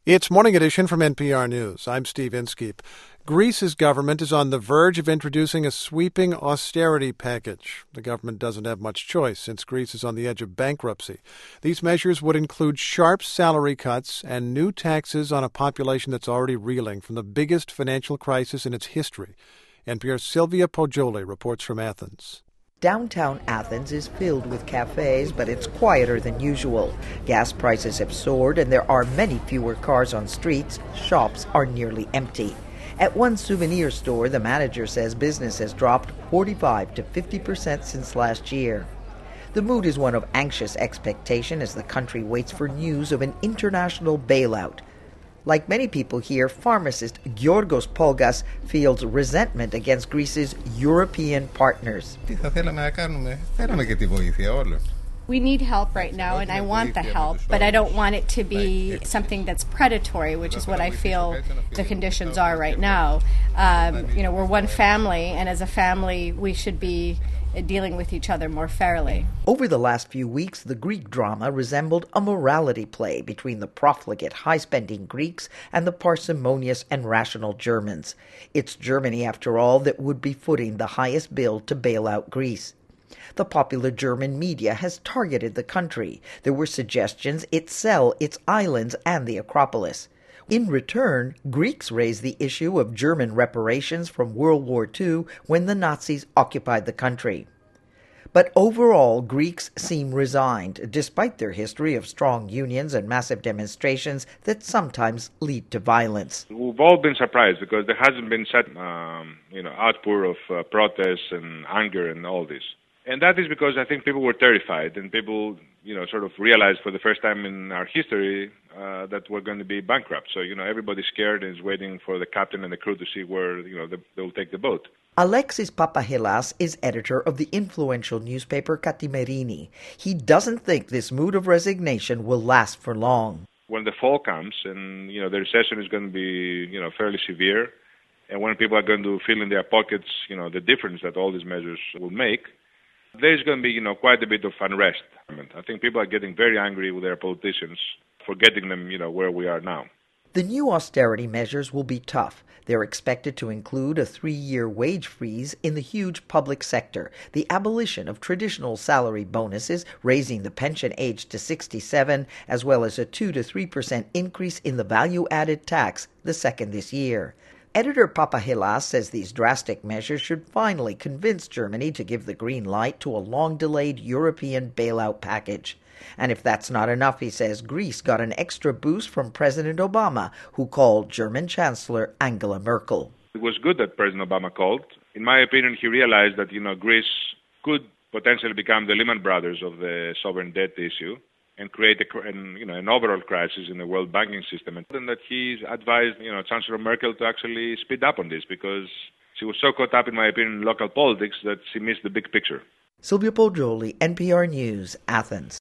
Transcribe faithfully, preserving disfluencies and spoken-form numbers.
It's Morning Edition from N P R News. I'm Steve Inskeep. Greece's government is on the verge of introducing a sweeping austerity package. The government doesn't have much choice since Greece is on the edge of bankruptcy. These measures would include sharp salary cuts and new taxes on a population that's already reeling from the biggest financial crisis in its history. N P R's Sylvia Poggioli reports from Athens. Downtown Athens is filled with cafes, but it's quieter than usual. Gas prices have soared and there are many fewer cars on streets. Shops are nearly empty. At one souvenir store, the manager says business has dropped forty-five to fifty percent since last year. The mood is one of anxious expectation as the country waits for news of an international bailout. Like many people here, pharmacist Giorgos Polgas feels resentment against Greece's European partners. We need help right now, and I want the help, but I don't want it to be something that's predatory, which is what I feel the conditions are right now. Um, you know, we're one family, and as a family, we should be dealing with each other more fairly. Over the last few weeks, the Greek drama resembled a morality play between the profligate, high-spending Greeks and the parsimonious and rational Germans. It's Germany, after all, that would be footing the highest bill to bail out Greece. The popular German media has targeted the country. There were suggestions it sell its islands and the Acropolis. In return, Greeks raised the issue of German reparations from World War Two when the Nazis occupied the country. But overall, Greeks seem resigned, despite their history of strong unions and massive demonstrations that sometimes lead to violence. We've all been surprised because there hasn't been such um, you know, outpour of uh, protests and anger and all this. And that is because I think people were terrified and people, you know, sort of realized for the first time in our history uh, that we're going to be bankrupt. So, you know, everybody's scared and is waiting for the captain and the crew to see where, you know, they'll take the boat. Alexis Papahelas is editor of the influential newspaper Kathimerini. He doesn't think this mood of resignation will last for long. When the fall comes and, you know, the recession is going to be, you know, fairly severe, and when people are going to feel in their pockets, you know, the difference that all these measures will make, there's going to be, you know, quite a bit of unrest. I think people are getting very angry with their politicians for getting them, you know, where we are now. The new austerity measures will be tough. They're expected to include a three-year wage freeze in the huge public sector, the abolition of traditional salary bonuses, raising the pension age to sixty-seven, as well as a two to three percent increase in the value-added tax, the second this year. Editor Papahelas says these drastic measures should finally convince Germany to give the green light to a long-delayed European bailout package. And if that's not enough, he says, Greece got an extra boost from President Obama, who called German Chancellor Angela Merkel. It was good that President Obama called. In my opinion, he realized that, you know, Greece could potentially become the Lehman Brothers of the sovereign debt issue and create a, an, you know, an overall crisis in the world banking system. And that he advised, you know, Chancellor Merkel to actually speed up on this because she was so caught up, in my opinion, in local politics that she missed the big picture. Sylvia Poggioli, N P R News, Athens.